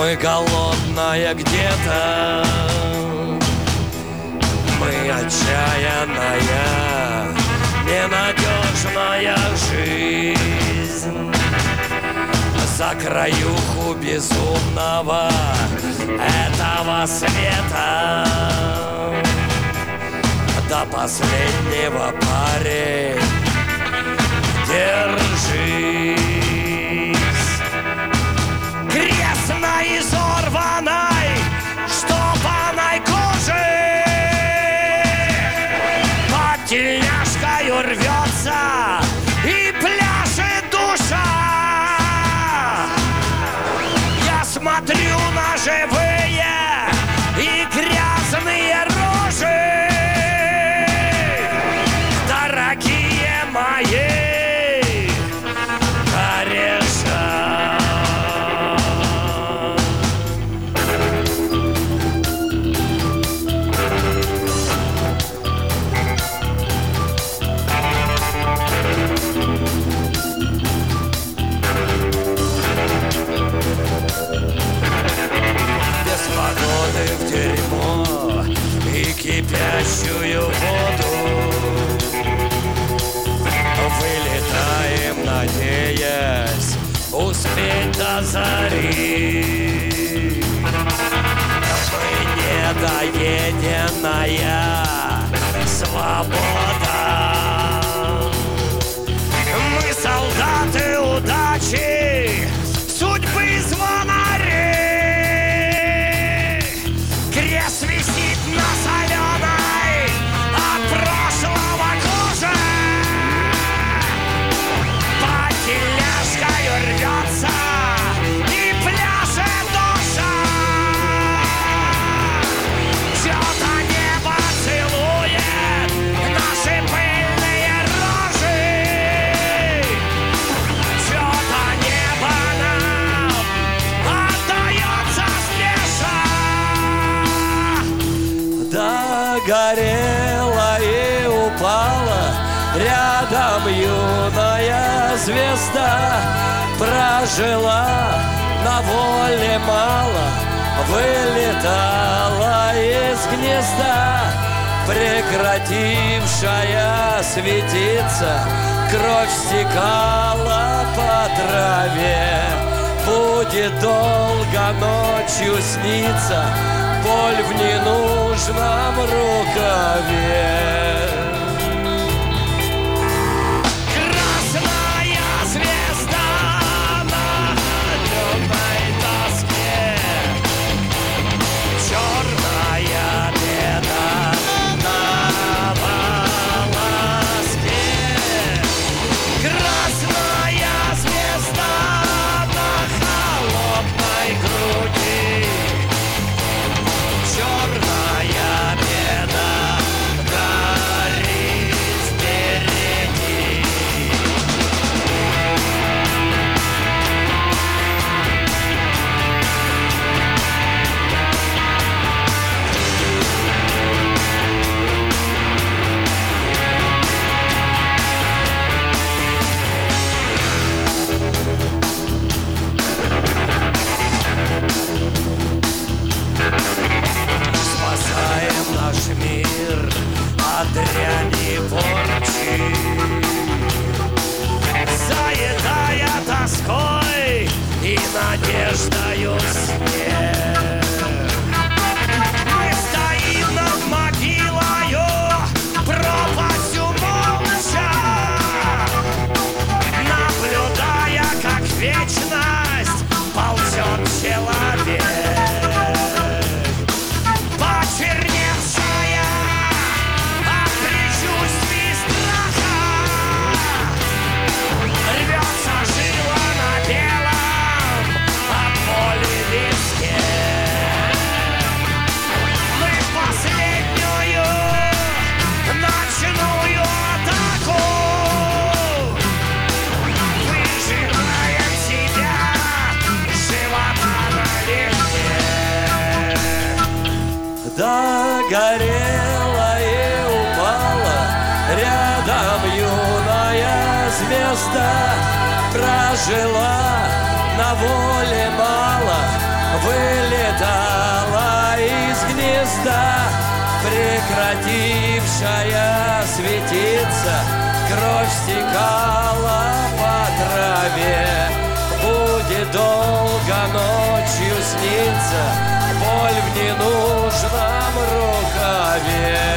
Мы голодная где-то, мы отчаянная, ненадежная жизнь. За краюху безумного этого света до последнего, парень, держись. Крест на изорванной, штопанной коже под тельняшкою рвется и пляшет душа. Я смотрю на живые и грязные рожи, дорогие мои кореша. Без погоды в дерьмо и кипящую воду вылетаем, надеясь успеть до зари. Мы недоеденная свобода. Мы солдаты удачи, судьбы звонари. Крест висит на соленой от прошлого коже, под тельняшкою рвется и пляшет душа. Чё-то небо целует наши пыльные рожи, чё-то небо нам отдается спеша. Догорела и упала рядом юная звезда, прожила на воле мало, вылетала из гнезда, прекратившая светиться, кровь стекала по траве. Будет долго ночью сниться боль в ненужном рукаве. Красная звезда на темной доске, черная беда на волоске. Красная звезда на холодной груди, черная беда горит впереди. Спасаем наш мир от дряни порчи, заедая тоской и надеждою снег. Мы стоим над могилою, пропастью молча, наблюдая, как вечность ползет человек. Почерневшая от предчувствий страха, рвется жила на белом от боли виске. Мы в последнюю ночную атаку выжимаем себя живота налегке. Догорела и упала рядом юная звезда, прожила на воле мало, вылетала из гнезда, прекратившая светиться, кровь стекала по траве. Будет долго ночью сниться боль в ненужном рукаве.